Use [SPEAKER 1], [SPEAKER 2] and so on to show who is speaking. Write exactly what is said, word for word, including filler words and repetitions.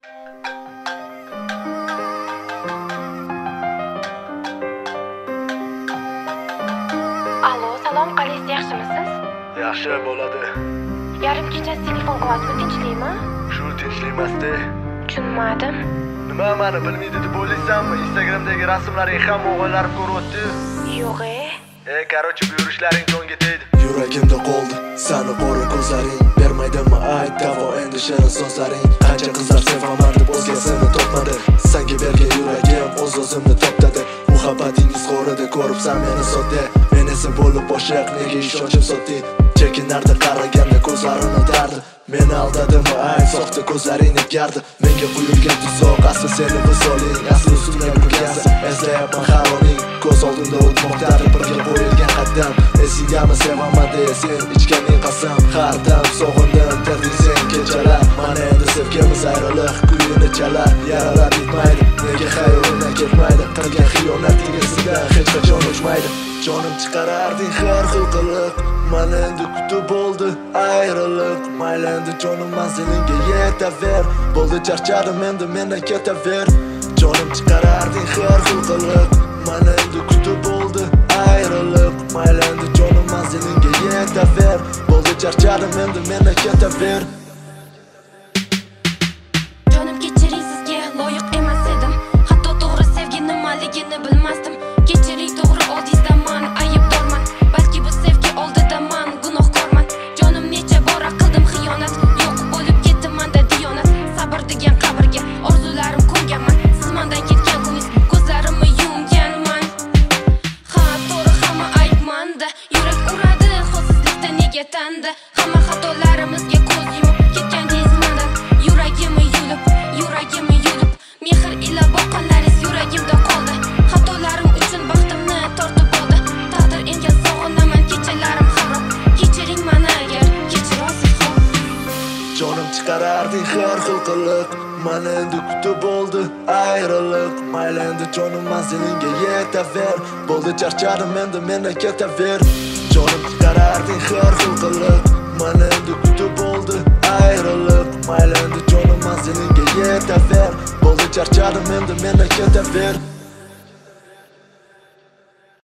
[SPEAKER 1] Alo, salom, qalaysiz, yaxshimisiz?
[SPEAKER 2] Yaxshi bo'ladi.
[SPEAKER 1] Yarim kechasi telefon qilyapsiz, tinchlikmi?
[SPEAKER 2] Shu tinchlikmasdi.
[SPEAKER 1] Tushunmadim.
[SPEAKER 2] Nima meni bilmaydi deb o'ylaysanmi? Instagramdagi rasmlaring hamma o'g'illarni ko'ryapti.
[SPEAKER 1] Yo'q-e.
[SPEAKER 2] E, qarochi bu yurishlaring jonga tegdi.
[SPEAKER 3] Yuragimda qoldi sani qora ko'zlaring, bermaydimi ayt davo endi shirin so'zlaring. Qancha qizlar sevaman deb o'zgasini topmadi, senga bergan yuragim o'z o'zimni toptadi. Muhabbatingiz qo'rida ko'ribsan meni sodda, men esa bo'lib boshliq nega ishonchim sotdi. Chekinardi qaraganda ko'zlarini dardi, meni aldadimi ayt soxta ko'zlaring negardi. Menga quyilgan tuzoq asli seni visoling, asli ustimda kulgansan, eslayapman har oning. Ko'z oldimda o'tmoqdadir birga qo'yilgan qaddam. Esingami sevaman deya sen ichganing qasam, har dam sog'indim derding sen kechalar. Mana endi sevgimiz ayriliq kuyini chalar, yaralar bitmaydi, nega xayolimdan ketmaydi. Qilgan xiyonating esidan hech qachon o'chmaydi. Jonim chiqararding har xil qiliq, mana endi kutib bo'ldi ayriliq. Mayli endi jonim manzilinga yetaver, bo'ldi charchadim endi mendan ketaver. Jonim chiqararding har xil qiliq, mana endi kutib bo'ldi ayriliq. Mayli endi jonim manzilinga yetaver, bo'ldi charchadim endi mendan ketaver.
[SPEAKER 1] Jonim kechiring, sizga loyiq emas edim, hatto to'g'ri sevgi nimaligini bilmasdim. Kechiring, to'g'ri oldingizda men aybdorman, balki bu sevgi oldida men gunohkorman. Jonim necha bora qildim xiyonat, yo'q bo'lib ketdim menda diyonat. Sabr degan qabrga orzularim ko'nganman, siz mendan ketgan kuningiz ko'zlarimni yumganman. Ha, to'g'ri, hamma ayb menda, yurak uradi holsizlikda nega tanda. Hamma xatolarimizga ko'z yumib ketgandingiz mendan, yuragimni yulib, yuragimni yulib, mehr ila boqqanlaringiz yuragimda qoldi. Xatolarim uchun baxtimni tortib oldi, taqdir engel sog'inaman, kechalarim xarob. Kechiring meni agar kechirasiz xo'p.
[SPEAKER 3] Jonim chiqararding har xil qiliq, mana endi kutib bo'ldi ayriliq. Mayli endi jonim manzilinga yetaver, bo'ldi charchadim endi mendan ketaver. Jonim chiqararding har xil qiliq, mana endi kutib bo'ldi ayriliq. Mayli endi jonim manzilinga yetaver, bo'ldi charchadim endi mendan ketaver.